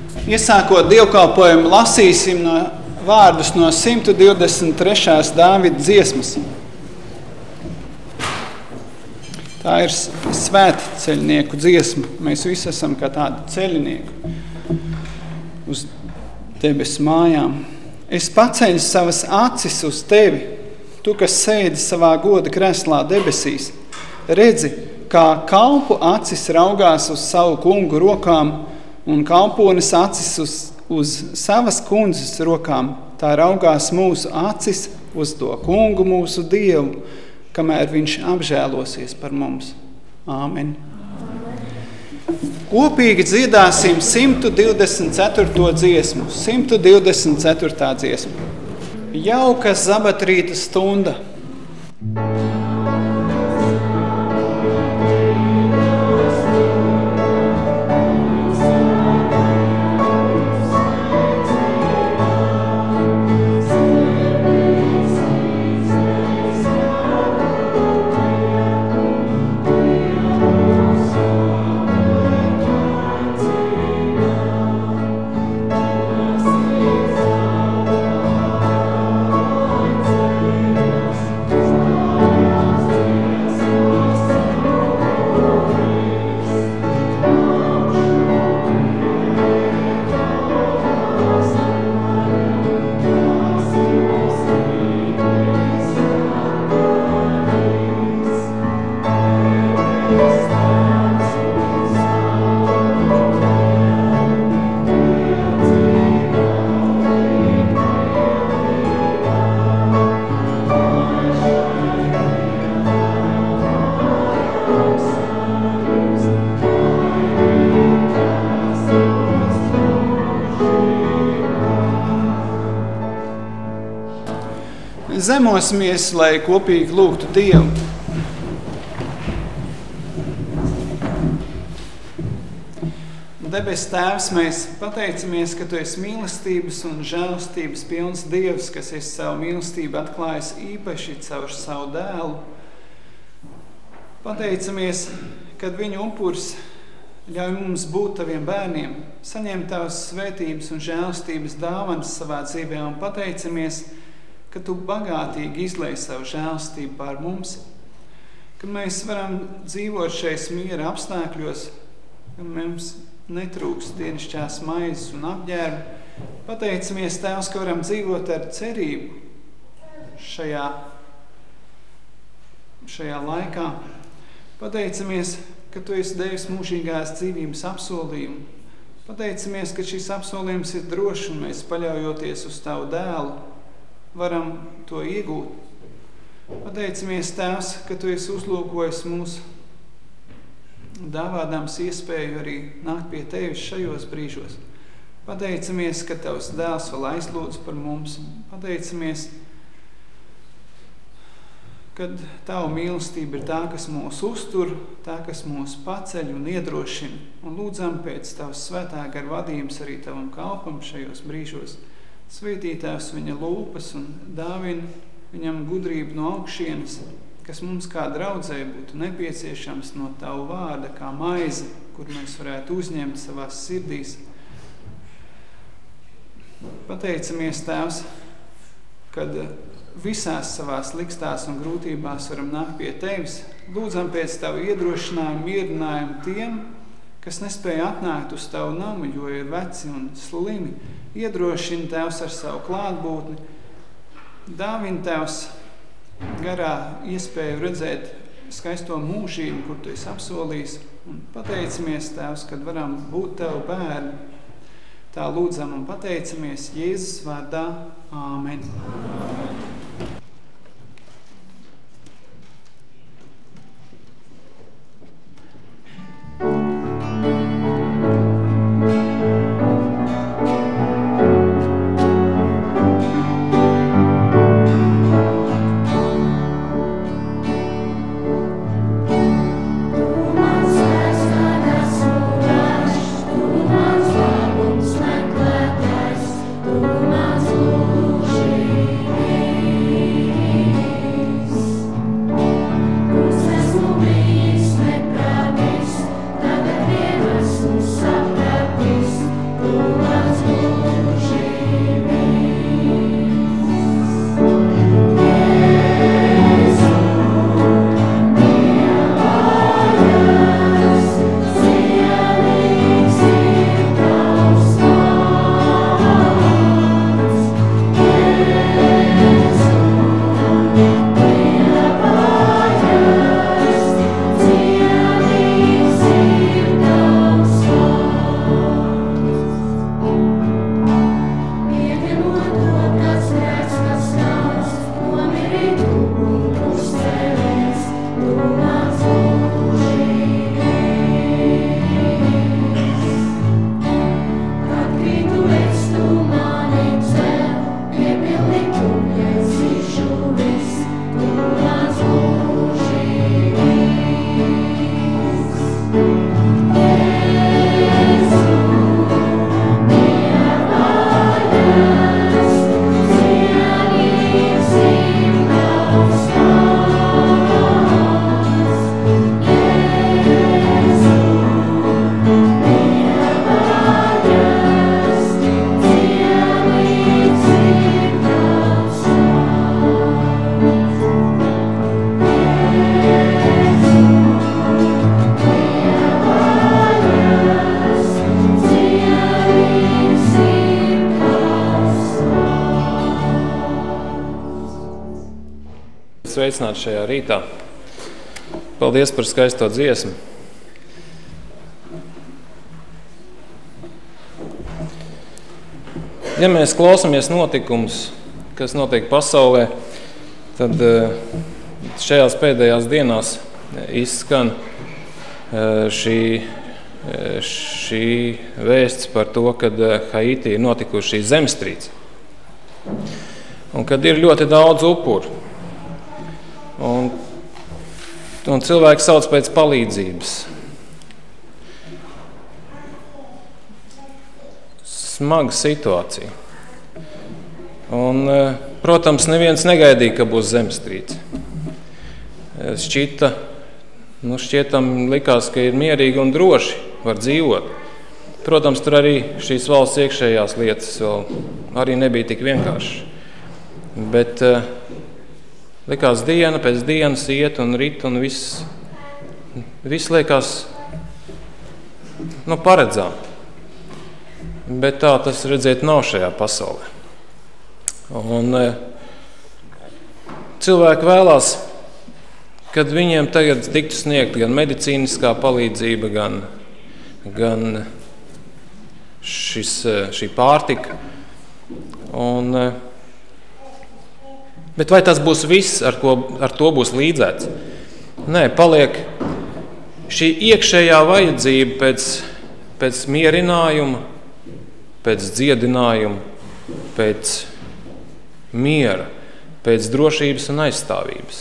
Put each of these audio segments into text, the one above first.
Iesākot dievkalpojumu, lasīsim vārdus no 123. Dāvida dziesmas. Tā ir svētceļnieku dziesma. Mēs visi esam kā tādi ceļnieki uz debesu mājām. Es paceļu savas acis uz tevi, tu, kas sēdi savā goda kreslā debesīs. Redzi, kā kalpu acis raugās uz savu kungu rokām un kalpones acis uz savas kundzes rokām. Tā raugās mūsu acis uz to kungu, mūsu Dievu, kamēr viņš apžēlosies par mums. Āmen. Kopīgi dziedāsim 124. dziesmu. 124. dziesma. Jauka zabatrīta stunda. Zemosimies, lai kopīgi lūgtu Dievu. Debes Tēvs, mēs pateicamies, ka Tu esi mīlestības un žēlastības pilns Dievs, kas esi savu mīlestību atklājis īpaši caur savu dēlu. Pateicamies, kad viņa upuris ļauj mums būt Taviem bērniem, saņemt Tavas svētības un žēlastības dāvanas savā dzīvē, un pateicamies, ka Tu bagātīgi izlej savu žēlstību pār mums, ka mēs varam dzīvot šais miera apstākļos, ka mums netrūks dienasčās maizes un apģērba. Pateicamies, Tēvs, ka varam dzīvot ar cerību šajā laikā. Pateicamies, ka Tu esi devis mūžīgās dzīvības apsolījumu. Pateicamies, ka šis apsolījums ir drošs, un mēs paļaujoties uz Tavu dēlu varam to iegūt. Pateicamies, Tēvs, ka Tu esi uzlūkojis mūs, dāvādams iespēju arī nākt pie Tevis šajos brīžos. Pateicamies, ka Tavs dēls vēl aizlūdz par mums. Pateicamies, kad Tava mīlestība ir tā, kas mūs uztur, tā, kas mūs paceļ un iedrošina. Un lūdzam pēc Tavas svētā gara vadības arī Tavam kalpam šajos brīžos. Svētī Tēvs viņa lūpas un dāvina viņam gudrību no augšienes, kas mums kā draudzē būtu nepieciešams no Tavu vārda, kā maize, kur mēs varētu uzņemt savās sirdīs. Pateicamies, Tēvs, kad visās savās likstās un grūtībās varam nākt pie Tevis. Lūdzam pēc Tavu iedrošinājumu, mierinājumu tiem, kas nespēja atnākt uz Tavu namu, jo ir veci un slimi. Iedrošina Tēvs ar savu klātbūtni. Dāvina Tēvs garā iespēju redzēt skaisto mūžību, kur Tu esi apsolījis. Un pateicamies, Tēvs, kad varam būt Tavu bērni. Tā lūdzam un pateicamies Jēzus vārdā. Āmen. Tu mans mūžīgi sveicināti šajā rītā. Paldies par skaisto dziesmu. Ja mēs klausamies notikumus, kas notiek pasaulē, tad šajās pēdējās dienās izskan šī vēsts par to, kad Haitī ir notikuši šī zemestrīce. Un kad ir ļoti daudz upuru. Un cilvēki sauc pēc palīdzības. Smaga situācija. Un, protams, neviens negaidīja, ka būs zemestrīce. Šķietam likās, ka ir mierīgi un droši var dzīvot. Protams, tur arī šīs valsts iekšējās lietas vēl arī nebija tik vienkārši. Bet likās diena pēc dienas iet un rit un viss liekas paredzām. Bet tā tas redzēt nav šajā pasaulē. Un cilvēki vēlās, kad viņiem tagad tiktu sniegt gan medicīniskā palīdzība, gan šī pārtika. Bet vai tas būs viss, ar to būs līdzēts? Nē, paliek šī iekšējā vajadzība pēc mierinājuma, pēc dziedinājuma, pēc miera, pēc drošības un aizstāvības.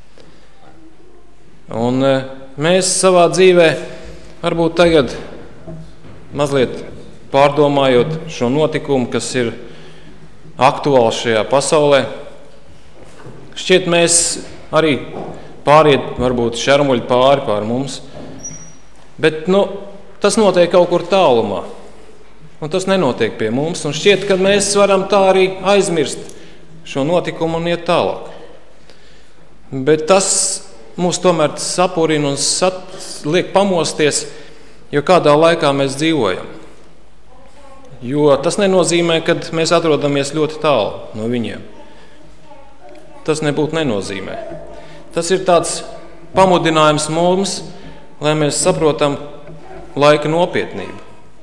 Un mēs savā dzīvē varbūt tagad mazliet pārdomājot šo notikumu, kas ir aktuāls šajā pasaulē, šķiet mēs arī pāriet varbūt šermuļi pāri mums, bet tas notiek kaut kur tālumā. Un tas nenotiek pie mums, un šķiet, ka mēs varam tā arī aizmirst šo notikumu un iet tālāk. Bet tas mūs tomēr sapurina un liek pamosties, jo kādā laikā mēs dzīvojam. Jo tas nenozīmē, ka mēs atrodamies ļoti tālu no viņiem. Tas nebūtu nenozīmē. Tas ir tāds pamudinājums mums, lai mēs saprotam laika nopietnību.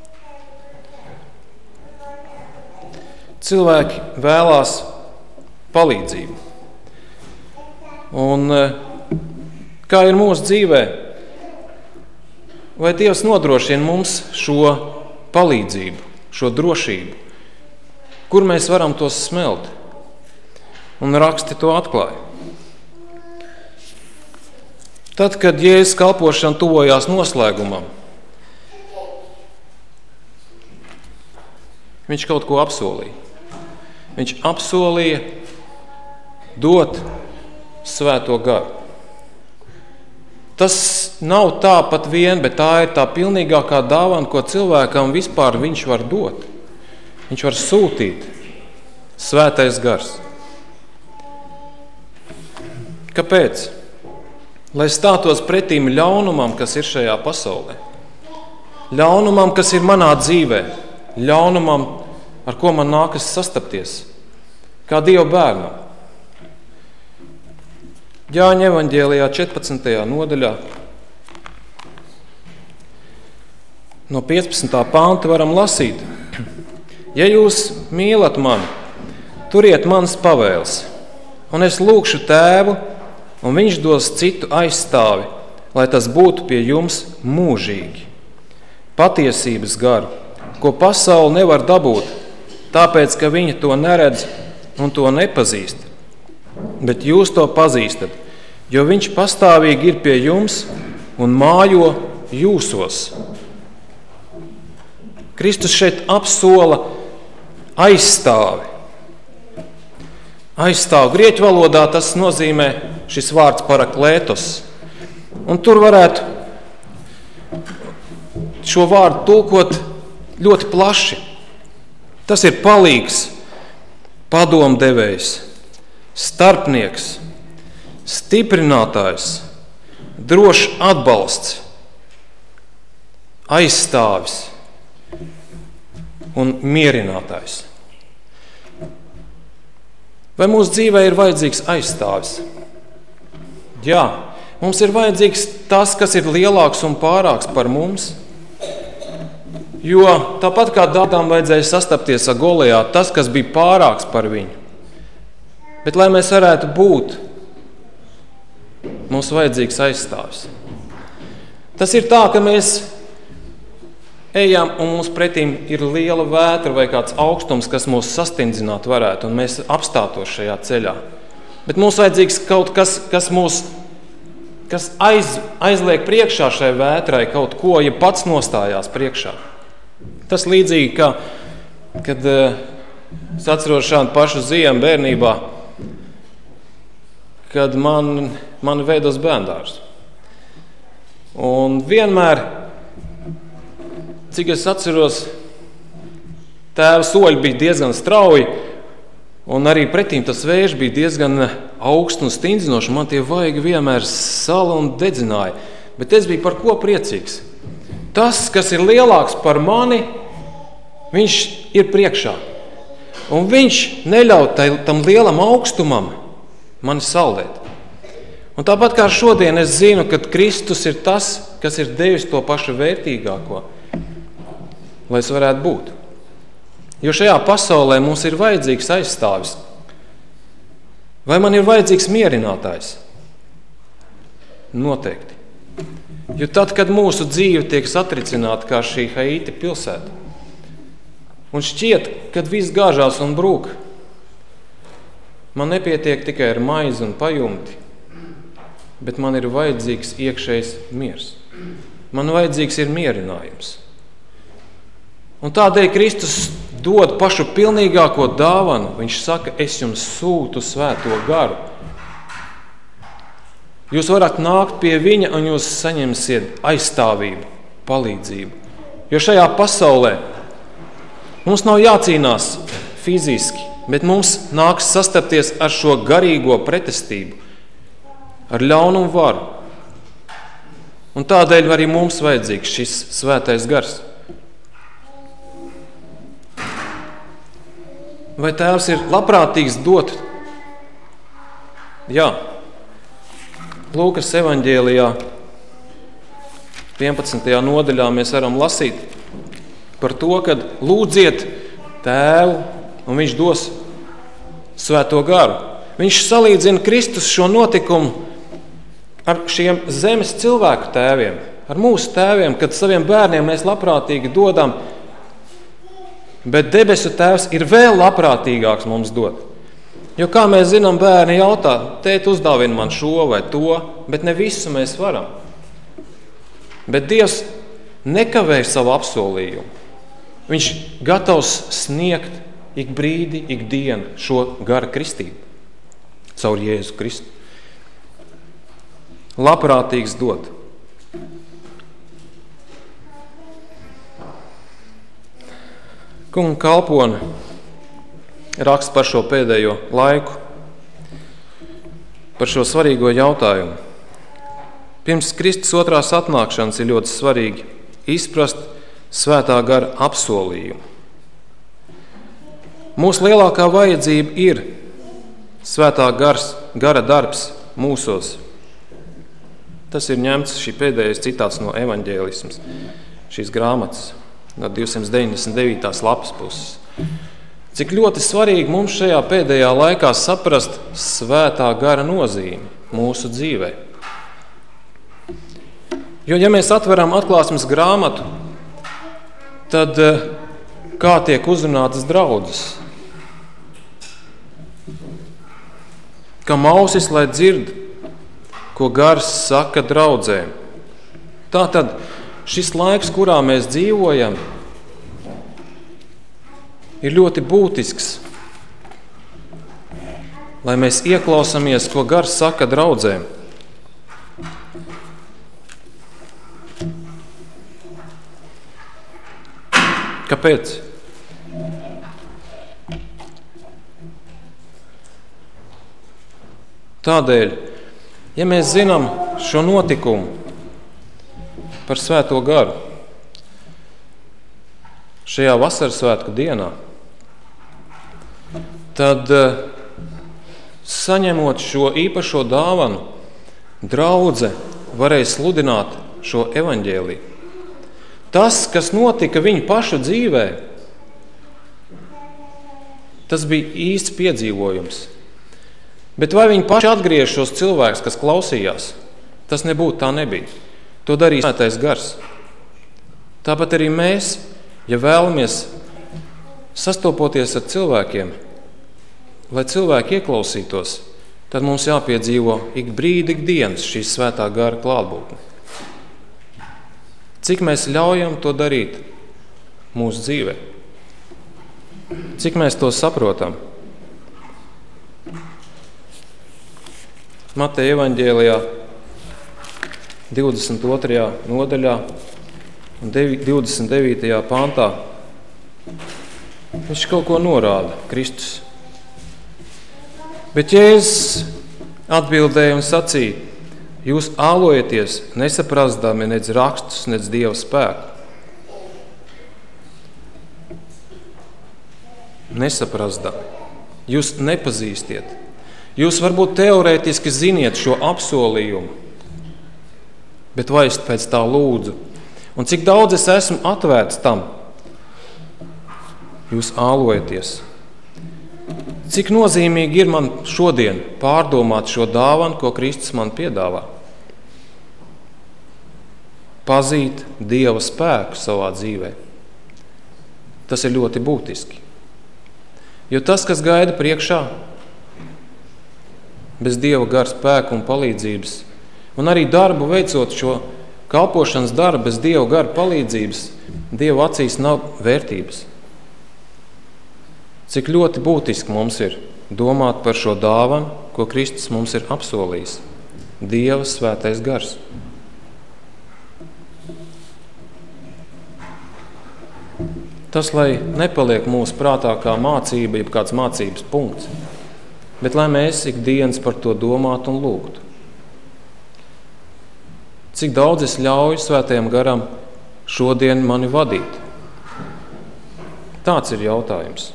Cilvēki vēlās palīdzību. Un kā ir mūsu dzīvē? Vai Dievs nodrošina mums šo palīdzību, šo drošību? Kur mēs varam tos smelt? Un raksti to atklāja. Tad, kad Jēzus kalpošana tuvojās noslēgumam, viņš kaut ko apsolīja. Viņš apsolīja dot Svēto garu. Tas nav tā pat vien, bet tā ir tā pilnīgākā dāvana, ko cilvēkam vispār viņš var dot. Viņš var sūtīt Svētais gars. Kāpēc? Lai stātos pretīm ļaunumam, kas ir šajā pasaulē. Ļaunumam, kas ir manā dzīvē. Ļaunumam, ar ko man nākas sastapties, kā Dieva bērnam. Jāņa evaņģēlijā 14. nodaļā no 15. panta varam lasīt. Ja jūs mīlat mani, turiet manas pavēles, un es lūgšu Tēvu, un viņš dos citu aizstāvi, lai tas būtu pie jums mūžīgi. Patiesības garu, ko pasaule nevar dabūt, tāpēc, ka viņi to neredz un to nepazīst. Bet jūs to pazīstat, jo viņš pastāvīgi ir pie jums un mājo jūsos. Kristus šeit apsola aizstāvi. Aizstāv. Grieķu valodā tas nozīmē šis vārds paraklētos. Un tur varētu šo vārdu tulkot ļoti plaši. Tas ir palīgs, padomdevējs, starpnieks, stiprinātājs, drošs atbalsts, aizstāvis un mierinātājs. Vai mūsu dzīvē ir vajadzīgs aizstāvis? Jā, mums ir vajadzīgs tas, kas ir lielāks un pārāks par mums. Jo tāpat kā Dāvidam vajadzēja sastapties ar Golijātu, tas, kas bija pārāks par viņu. Bet, lai mēs varētu būt, mums vajadzīgs aizstāvis. Tas ir tā, ka mēs ejam un mums pretīm ir liela vētra vai kāds augstums, kas mūs sastingzināt varētu, un mēs apstātos šajā ceļā. Bet mums vajadzīgs kaut kas, kas aizliek priekšā šai vētrai kaut ko, ja pats nostājās priekšā. Tas līdzīgi, kad es atceros šādu pašu ziemu bērnībā, kad man veda uz bērndārzu. Un vienmēr, cik es atceros, tēva soļi bija diezgan strauji, un arī pretīm tas vējš bija diezgan augsts un stingzinošs. Man tie vaigi vienmēr sala un dedzināja. Bet es biju par ko priecīgs. Tas, kas ir lielāks par mani, viņš ir priekšā. Un viņš neļauj tam lielam augstumam mani saldēt. Un tāpat kā šodien es zinu, ka Kristus ir tas, kas ir devis to pašu vērtīgāko, lai es varētu būt. Jo šajā pasaulē mums ir vajadzīgs aizstāvis. Vai man ir vajadzīgs mierinātājs? Noteikti. Jo tad, kad mūsu dzīve tiek satricināta kā šī Haiti pilsēta, un šķiet, kad viss gāžās un brūk, man nepietiek tikai ar maizi un pajumti, bet man ir vajadzīgs iekšējs miers. Man vajadzīgs ir mierinājums. Un tādēļ Kristus dod pašu pilnīgāko dāvanu. Viņš saka, es jums sūtu svēto garu. Jūs varat nākt pie viņa un jūs saņemsiet aizstāvību, palīdzību. Jo šajā pasaulē mums nav jācīnās fiziski, bet mums nāks sastapties ar šo garīgo pretestību, ar ļaunumu varu. Un tādēļ arī mums vajadzīgs šis svētais gars. Vai Tēvs ir labprātīgs dot? Jā. Lūkas evaņģēlijā 11. nodaļā mēs varam lasīt par to, kad lūdziet Tēvu un viņš dos svēto garu. Viņš salīdzina Kristus šo notikumu ar šiem zemes cilvēku tēviem, ar mūsu tēviem, kad saviem bērniem mēs labprātīgi dodam, bet debesu Tēvs ir vēl labprātīgāks mums dot. Jo, kā mēs zinām, bērni jautā, tēt uzdāvina man šo vai to, bet ne visu mēs varam. Bet Dievs nekavē savu apsolījumu. Viņš gatavs sniegt ik brīdi, ik dienu šo gara kristību caur Jēzu Kristu. Labprātīgs dot. Kunga kalpone raksta par šo pēdējo laiku, par šo svarīgo jautājumu. Pirms Kristus otrās atnākšanas ir ļoti svarīgi izprast svētā gara apsolījumu. Mūsu lielākā vajadzība ir svētā gara darbs mūsos. Tas ir ņemts šī pēdējais citāts no evaņģēlismas, šīs grāmatas, no 299. lapas puses. Cik ļoti svarīgi mums šajā pēdējā laikā saprast svētā gara nozīmi mūsu dzīvē. Jo, ja mēs atveram atklāsmes grāmatu, tad kā tiek uzrunātas draudzes? Kam ausis, lai dzird, ko gars saka draudzēm. Tātad šis laiks, kurā mēs dzīvojam, ir ļoti būtisks, lai mēs ieklausāmies, ko gars saka draudzēm. Kāpēc? Tādēļ, ja mēs zinām šo notikumu par svēto garu šajā vasaras svētku dienā, tad saņemot šo īpašo dāvanu, draudze varēja sludināt šo evaņģēliju. Tas, kas notika viņu pašu dzīvē, tas bija īsts piedzīvojums. Bet vai viņi paši atgriež šos cilvēkus, kas klausījās? Tas nebūtu tā nebija. To darīja Svētais Gars. Tāpat arī mēs, ja vēlamies sastopoties ar cilvēkiem, lai cilvēki ieklausītos, tad mums jāpiedzīvo ik brīdi, ik dienas šīs Svētā Gara klātbūtne. Cik mēs ļaujam to darīt mūsu dzīvē? Cik mēs to saprotam? Mateja evaņģēlijā 22. nodaļā un 29. pāntā viņš kaut ko norāda, Kristus. Bet Jēzus atbildēja un sacīja: jūs ālojaties, nesaprastami nec rakstus, nec Dieva spēku. Nesaprastami. Jūs nepazīstiet. Jūs varbūt teorētiski ziniet šo apsolījumu, bet vai es pēc tā lūdzu? Un cik daudz es esmu atvērts tam? Jūs ālojaties. Cik nozīmīgi ir man šodien pārdomāt šo dāvanu, ko Kristus man piedāvā? Pazīt Dieva spēku savā dzīvē. Tas ir ļoti būtiski. Jo tas, kas gaida priekšā, bez Dieva gara spēka un palīdzības, un arī darbu veicot šo kalpošanas darbu bez Dieva gara palīdzības, Dieva acīs nav vērtības. Cik ļoti būtiski mums ir domāt par šo dāvanu, ko Kristus mums ir apsolījis. Dieva svētais gars. Tas, lai nepaliek mūsu prātā kā mācība, jeb kāds mācības punkts, bet lai mēs ikdienas par to domātu un lūgtu. Cik daudz es ļauju svētajam garam šodien mani vadīt? Tāds ir jautājums.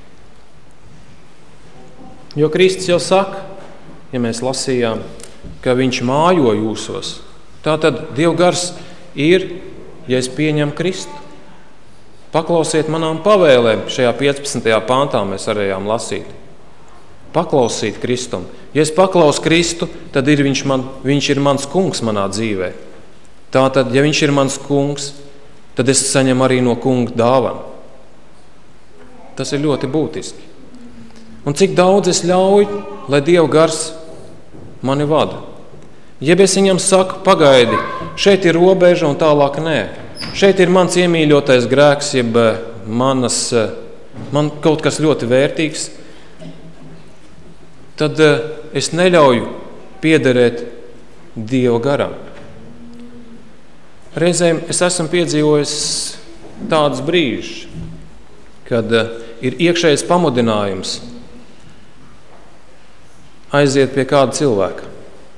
Jo Kristus jau saka, ja mēs lasījām, ka viņš mājo jūsos. Tātad Dieva gars ir, ja es pieņemu Kristu. Paklausiet manām pavēlēm, šajā 15. pāntā mēs varējām lasīt. Paklausīt Kristum. Ja es paklausu Kristu, tad viņš ir mans kungs manā dzīvē. Tātad, ja viņš ir mans kungs, tad es saņemu arī no kunga dāvanu. Tas ir ļoti būtiski. Un cik daudz es ļauju, lai Dieva gars mani vada. Jeb es viņam saku, pagaidi, šeit ir robeža un tālāk nē. Šeit ir mans iemīļotais grēks, jeb man kaut kas ļoti vērtīgs, tad es neļauju piederēt Dieva garam. Reizēm es esmu piedzīvojis tādus brīžus, kad ir iekšējs pamudinājums aiziet pie kāda cilvēka.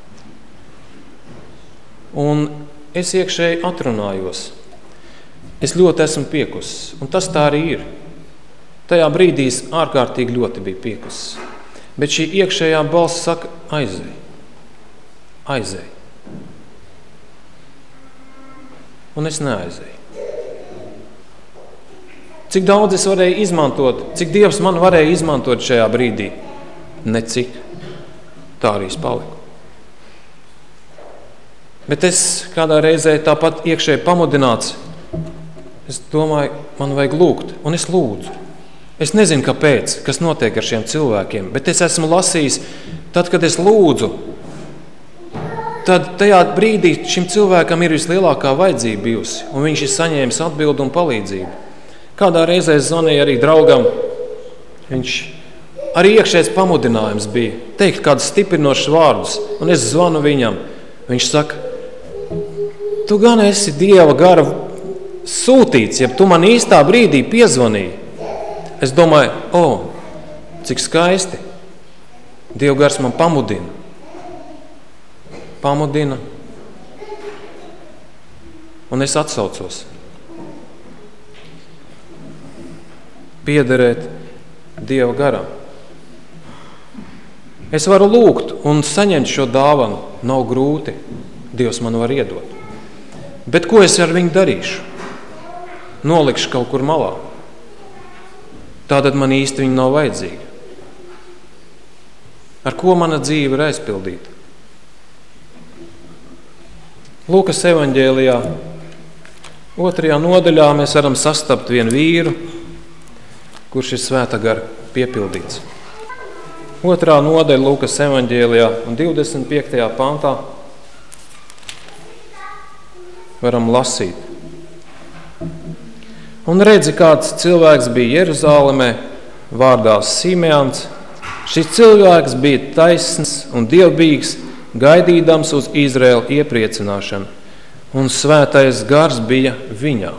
Un es iekšēji atrunājos. Es ļoti esmu piekusis, un tas tā arī ir. Tajā brīdī es ārkārtīgi ļoti biju piekusis. Bet šī iekšējā balss saka, aizej. Aizej. Un es neaizēju. Cik daudz es varēju izmantot, cik Dievs man varēja izmantot šajā brīdī? Necik. Tā arī es paliku. Bet es kādā reizē tāpat iekšēji pamudināts, es domāju, man vajag lūgt, un es lūdzu. Es nezinu, kāpēc, kas notiek ar šiem cilvēkiem, bet es esmu lasījis, tad, kad es lūdzu, tad tajā brīdī šim cilvēkam ir vislielākā vajadzība bijusi, un viņš ir saņēmis atbildi un palīdzību. Kādā reizē es zvanīju arī draugam, viņš arī iekšējs pamudinājums bija teikt kādus stiprinošus vārdus, un es zvanu viņam. Viņš saka, tu gan esi Dieva gara sūtīts, ja tu man īstā brīdī piezvanīji. Es domāju, cik skaisti. Dieva gars man pamudina. Pamudina. Un es atsaucos. Piederēt Dieva garam. Es varu lūgt un saņemt šo dāvanu, nav grūti. Dievs man var iedot. Bet ko es ar viņu darīšu? Nolikšu kaut kur malā. Tātad man īsti viņa nav vajadzīga. Ar ko mana dzīve ir aizpildīta? Lūkas evaņģēlijā 2. nodaļā mēs varam sastapt vienu vīru, kurš ir Svētā gara piepildīts. 2. nodaļa Lūkas evaņģēlijā un 25. pantā varam lasīt. Un redzi, kāds cilvēks bija Jeruzālemē, vārdā Simeons. Šis cilvēks bija taisns un dievbijīgs, gaidīdams uz Izraēlu iepriecināšanu, un svētais gars bija viņā.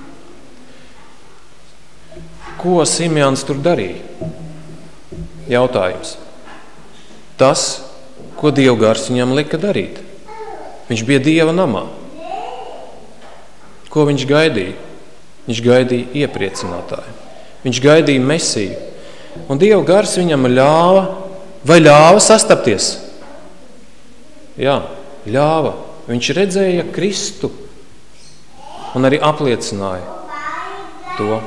Ko Simeons tur darīja? Jautājums. Tas, ko Dieva gars viņam lika darīt. Viņš bija Dieva namā. Ko viņš gaidīja? Viņš gaidīja iepriecinātāju. Viņš gaidīja Mesiju. Un Dieva gars viņam ļāva sastapties. Jā, ļāva. Viņš redzēja Kristu un arī apliecināja to.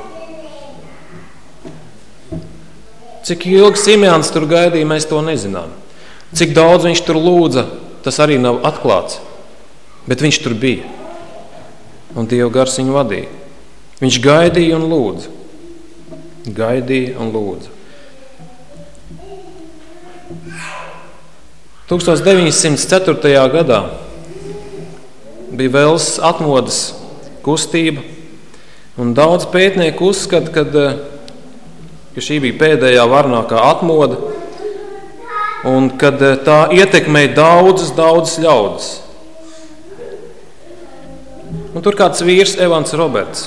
Cik ilgi Simeons tur gaidīja, mēs to nezinām. Cik daudz viņš tur lūdza, tas arī nav atklāts. Bet viņš tur bija. Un Dieva gars viņu vadīja. Viņš gaidīja un lūdza. Gaidīja un lūdza. 1904. gadā bija Velsas atmodas kustība, un daudz pētnieku uzskata, ka šī bija pēdējā varnākā atmoda, un kad tā ietekmēja daudzas ļaudis. Un tur kāds vīrs, Evans Roberts,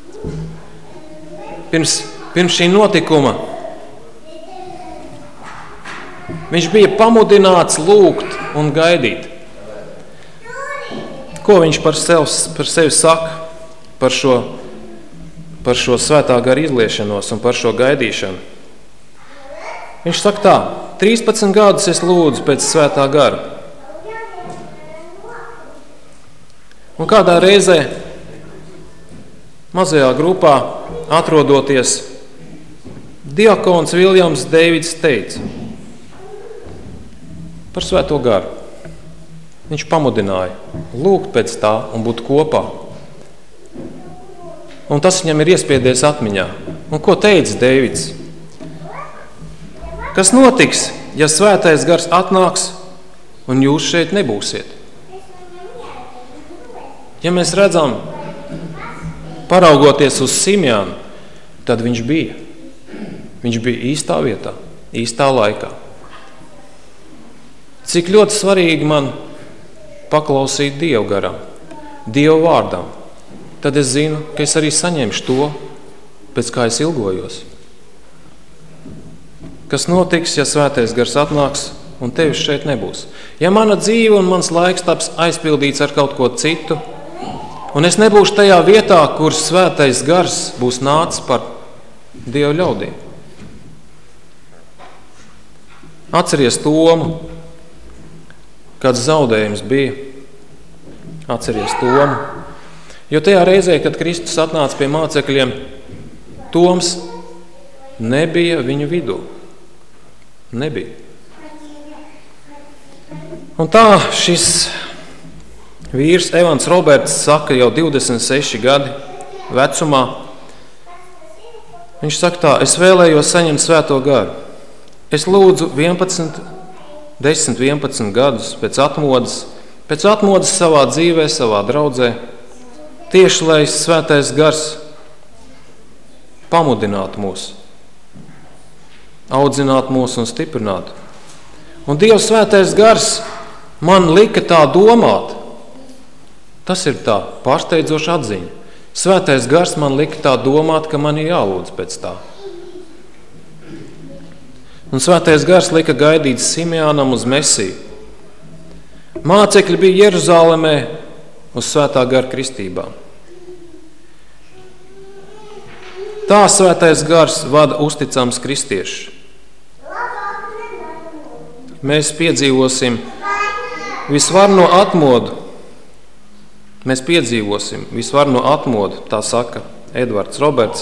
pirms šī notikuma viņš bija pamudināts lūgt un gaidīt. Ko viņš par sevi saka par šo svētā gara izliešanos un par šo gaidīšanu? Viņš saka tā: 13 gadus es lūdzu pēc svētā gara. Un kādā reizē mazajā grupā atrodoties, diakons Viljams Deivids teica par svēto garu. Viņš pamudināja lūgt pēc tā un būt kopā. Un tas viņam ir iespiedies atmiņā. Un ko teica Deivids? Kas notiks, ja svētais gars atnāks un jūs šeit nebūsiet? Ja mēs redzam, paraugoties uz Simeonu, tad viņš bija. Viņš bija īstā vietā, īstā laikā. Cik ļoti svarīgi man paklausīt Dieva garam, Dieva vārdam, tad es zinu, ka es arī saņemšu to, pēc kā es ilgojos. Kas notiks, ja svētais gars atnāks un tevis šeit nebūs? Ja mana dzīve un mans laiks taps aizpildīts ar kaut ko citu, un es nebūšu tajā vietā, kur svētais gars būs nācis par Dieva ļaudīm. Atceries Tomu, kāds zaudējums bija. Atceries Tomu. Jo tajā reizē, kad Kristus atnāca pie mācekļiem, Toms nebija viņu vidū. Nebija. Un tā šis vīrs Evans Roberts saka jau 26 gadi vecumā. Viņš saka tā: es vēlējos saņemt svēto garu. Es lūdzu 10-11 gadus pēc atmodas savā dzīvē, savā draudzē, tieši lai svētais gars pamudinātu mūs, audzinātu mūs un stiprinātu. Un Dieva svētais gars man lika tā domāt. Tas ir tā pārsteidzoša atziņa. Svētais gars man lika tā domāt, ka man ir jālūdz pēc tā. Un svētais gars lika gaidīt Simeonam uz Mesiju. Mācekļi bija Jeruzālemē uz svētā gara kristībām. Tā svētais gars vada uzticams kristiešus. Mēs piedzīvosim visvarno atmodu mēs piedzīvosim, visvarno atmodu, tā saka Edvards Roberts,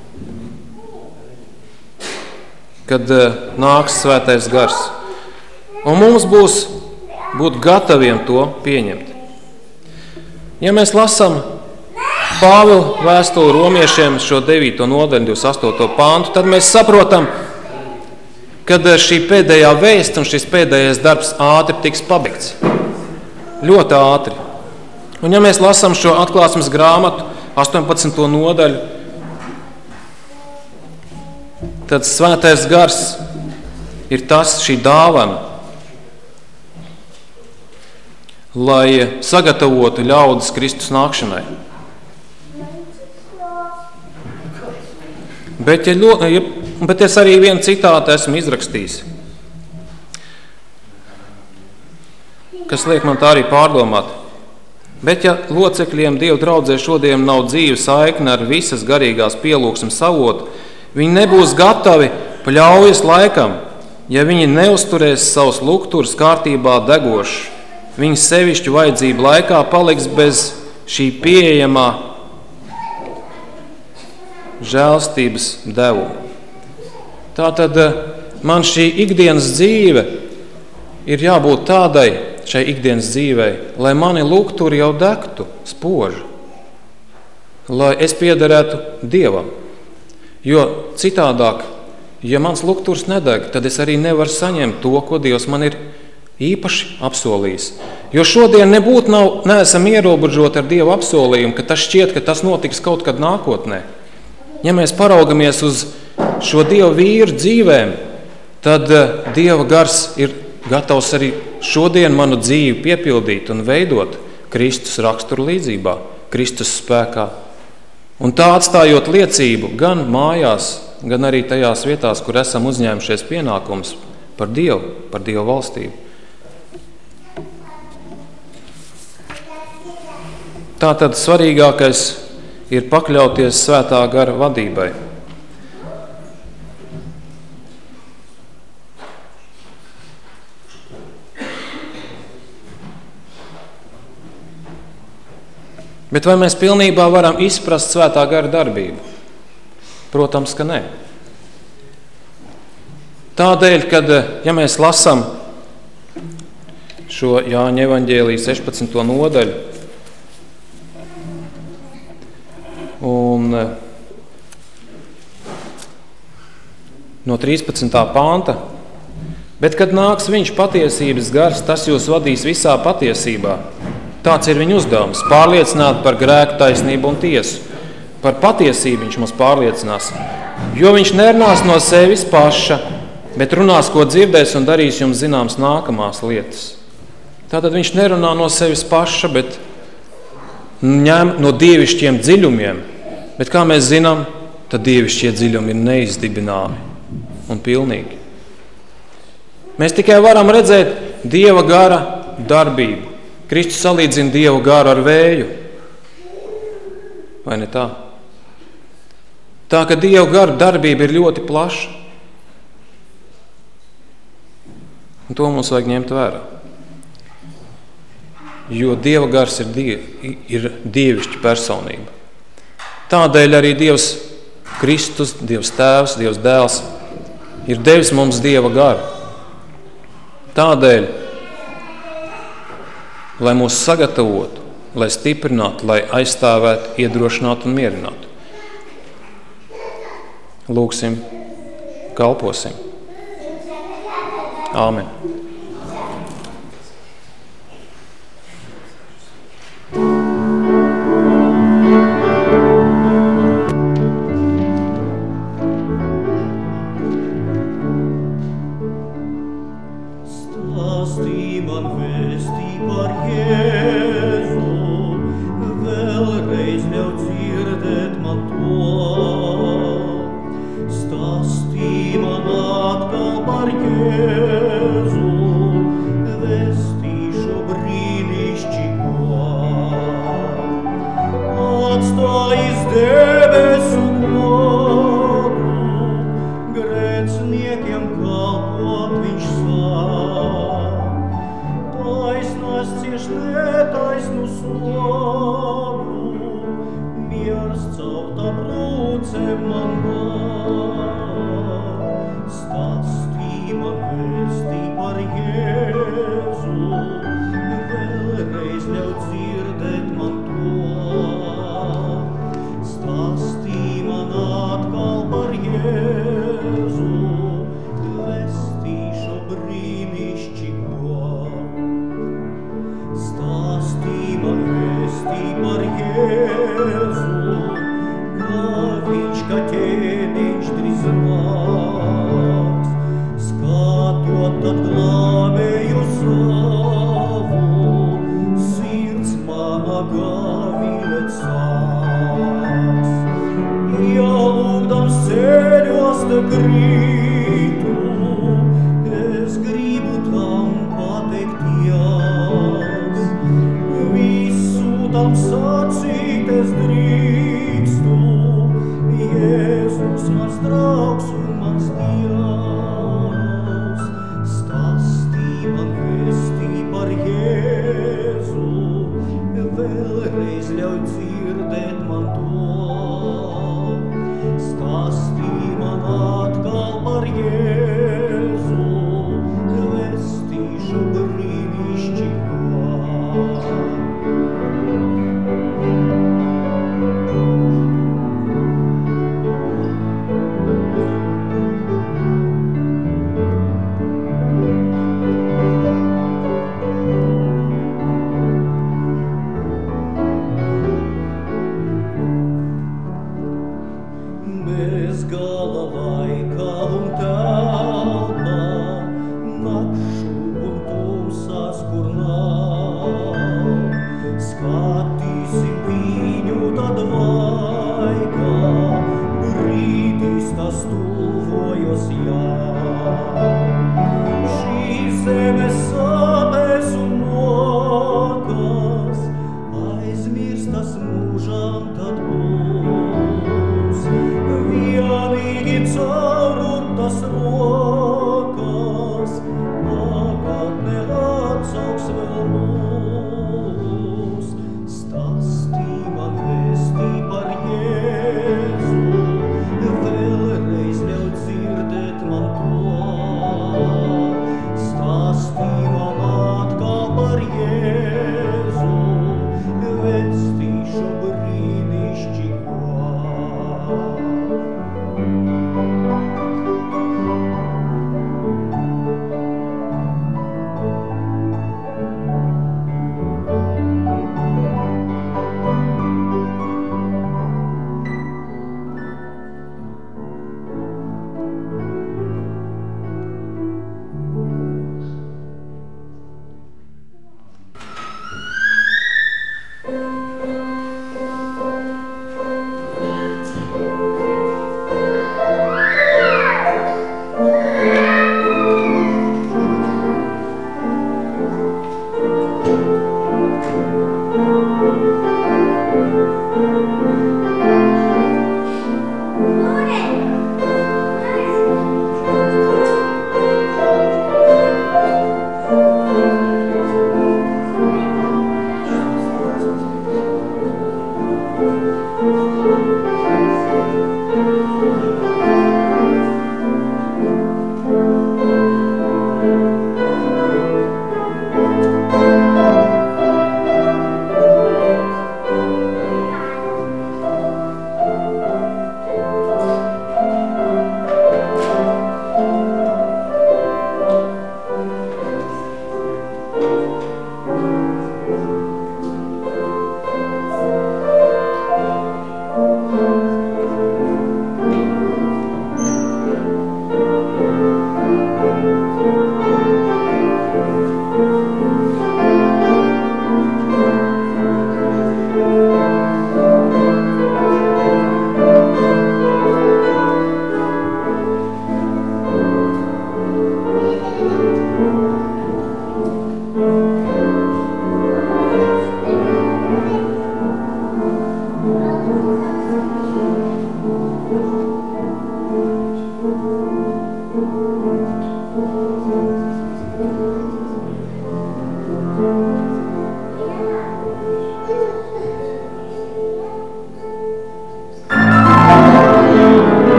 kad nāks Svētais Gars. Un mums būs būt gataviem to pieņemt. Ja mēs lasām Pāvila vēstuli romiešiem šo 9. nodaļu, 28. pāntu, tad mēs saprotam, kad šī pēdējā vēsts un šis pēdējais darbs ātri tiks pabeigts. Ļoti ātri. Un ja mēs lasām šo atklāsmes grāmatu, 18. nodaļu, tad Svētais Gars ir tas, šī dāvana, lai sagatavotu ļaudis Kristus nākšanai. Bet es arī vienu citātu esmu izrakstījis, kas liek man tā arī pārdomāt. Bet ja locekļiem Dieva draudzē šodien nav dzīve saikne ar visas garīgās pielūgsmes avotu, viņi nebūs gatavi pļaujas laikam, ja viņi neuzturēs savus lukturus kārtībā degoši. Viņi sevišķu vajadzību laikā paliks bez šī pieejamā žēlstības devuma. Tātad man šī ikdienas dzīve ir jābūt tādai šai ikdienas dzīvei, lai mani lukturi jau degtu spoži, lai es piederētu Dievam. Jo citādāk, ja mans lukturs nedeg, tad es arī nevaru saņemt to, ko Dievs man ir īpaši apsolījis. Jo šodien neesam ierobežoti ar Dieva apsolījumu, ka tas šķiet, ka tas notiks kaut kad nākotnē. Ja mēs paraugamies uz šo Dieva vīru dzīvēm, tad Dieva gars ir gatavs arī šodien manu dzīvi piepildīt un veidot Kristus raksturu līdzībā, Kristus spēkā. Un tā atstājot liecību gan mājās, gan arī tajās vietās, kur esam uzņēmušies pienākums par Dievu valstību. Tātad svarīgākais ir pakļauties Svētā Gara vadībai. Bet vai mēs pilnībā varam izprast Svētā Gara darbību? Protams, ka nē. Tādēļ, kad, ja mēs lasām šo Jāņa evaņģēlija 16. nodaļu, un no 13. pānta, bet kad nāks viņš patiesības gars, tas jūs vadīs visā patiesībā. Tāds ir viņa uzdevums – pārliecināt par grēku, taisnību un tiesu. Par patiesību viņš mums pārliecinās, jo viņš nerunās no sevis paša, bet runās, ko dzirdēs un darīs jums zināms nākamās lietas. Tātad viņš nerunā no sevis paša, bet ņem no dievišķiem dziļumiem, bet kā mēs zinām, tad dievišķie dziļumi ir neizdibināmi un pilnīgi. Mēs tikai varam redzēt Dieva gara darbību. Kristus salīdzina Dieva garu ar vēju. Vai ne tā? Tā, ka Dieva gara darbība ir ļoti plaša. Un to mums vajag ņemt vērā. Jo Dieva gars ir dievišķa personība. Tādēļ arī Dievs Kristus, Dievs Tēvs, Dievs Dēls ir devis mums Dieva garu. Tādēļ, lai mūs sagatavotu, lai stiprinātu, lai aizstāvētu, iedrošinātu un mierinātu. Lūgsim, kalposim. Āmen. Grēciniekiem kalpot viņš sāk, taisnā taisnu slogu, miers caur tā brūcem man var. Stāstī man vēstī par Jēzu, vēlreiz ļauj dzirdēt man to. Stāstī man atkal par Jēzu, vestīšu brīnišķīgo. Stāstī man vēstī par Jēzu, kā viņš kā ķēniņš drīz nāks. Skatot tad glābēju savu, sirds mana gavilēt sāks. Ja lūgdams ceļos te krītu, es gribu tam pateikties. Visu tam sacīt es drīkstu, Jēzus mans draugs un mans Dievs. Stāstī man vēstī par Jēzu, vēlreiz ļauj dzirdēt man to. Stāstī man atkal par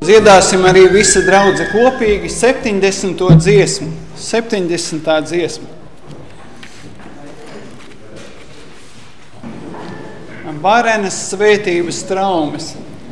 Dziedāsim arī visa draudze kopīgi 70. dziesmu. 70. dziesma. Varenas svētības traumes.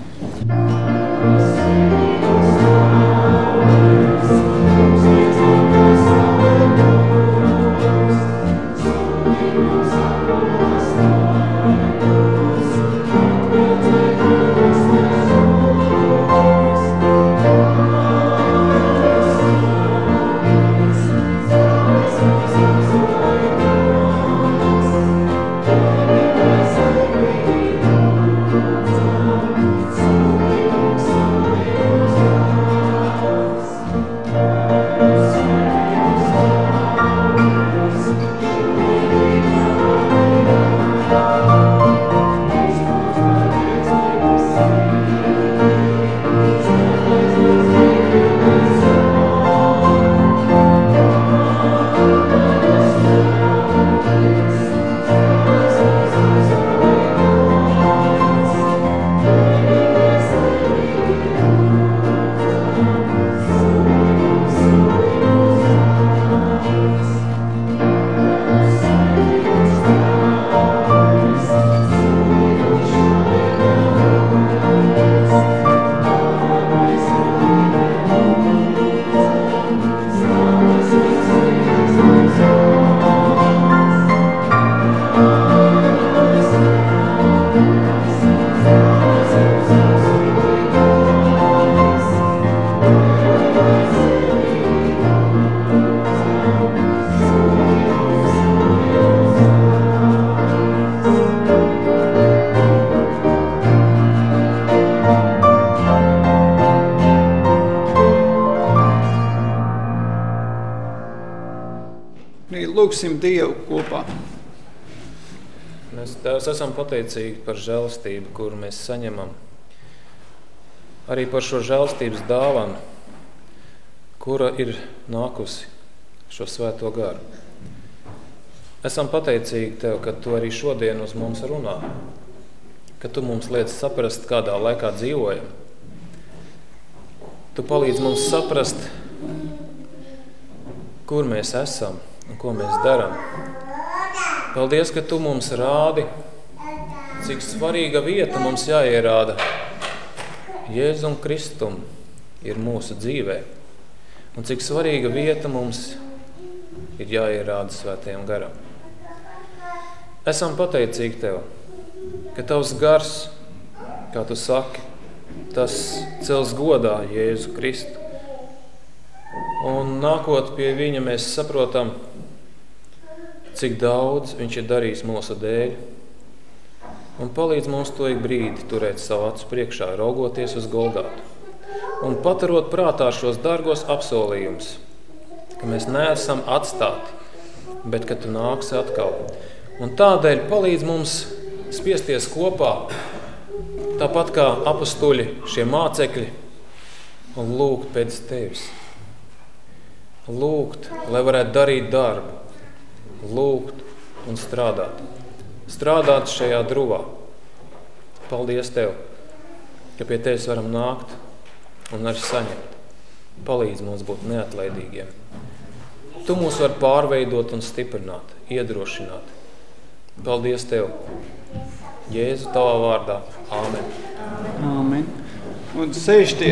Lūgsim Dievu kopā. Mēs, Tēvs, esam pateicīgi par žēlastību, kuru mēs saņemam. Arī par šo žēlastības dāvanu, kura ir nākusi šo svēto garu. Esam pateicīgi Tev, ka Tu arī šodien uz mums runā, ka Tu mums liec saprast, kādā laikā dzīvojam. Tu palīdz mums saprast, kur mēs esam un ko mēs darām. Paldies, ka Tu mums rādi, cik svarīga vieta mums jāierāda Jēzum Kristum ir mūsu dzīvē, un cik svarīga vieta mums ir jāierāda Svētajam garam. Esam pateicīgi Tev, ka Tavs gars, kā Tu saki, tas cels godā Jēzu Kristu. Un nākot pie Viņa, mēs saprotam, cik daudz Viņš ir darījis mūsu dēļ, un palīdz mums to ik brīdi turēt savu acu priekšā, raugoties uz Golgātu, un paturot prātā šos dārgos apsolījumus, ka mēs neesam atstāti, bet ka Tu nāksi atkal. Un tādēļ palīdz mums spiesties kopā, tāpat kā apostuļi, šie mācekļi, un lūgt pēc Tevis. Lūgt, lai varētu darīt darbu, lūgt un strādāt. Strādāt šajā druvā. Paldies Tev, ka pie Tevis varam nākt un arī saņemt. Palīdz mums būt neatlaidīgiem. Tu mūs vari pārveidot un stiprināt, iedrošināt. Paldies Tev. Jēzu Tavā vārdā. Āmen. Āmen. Un sēžties.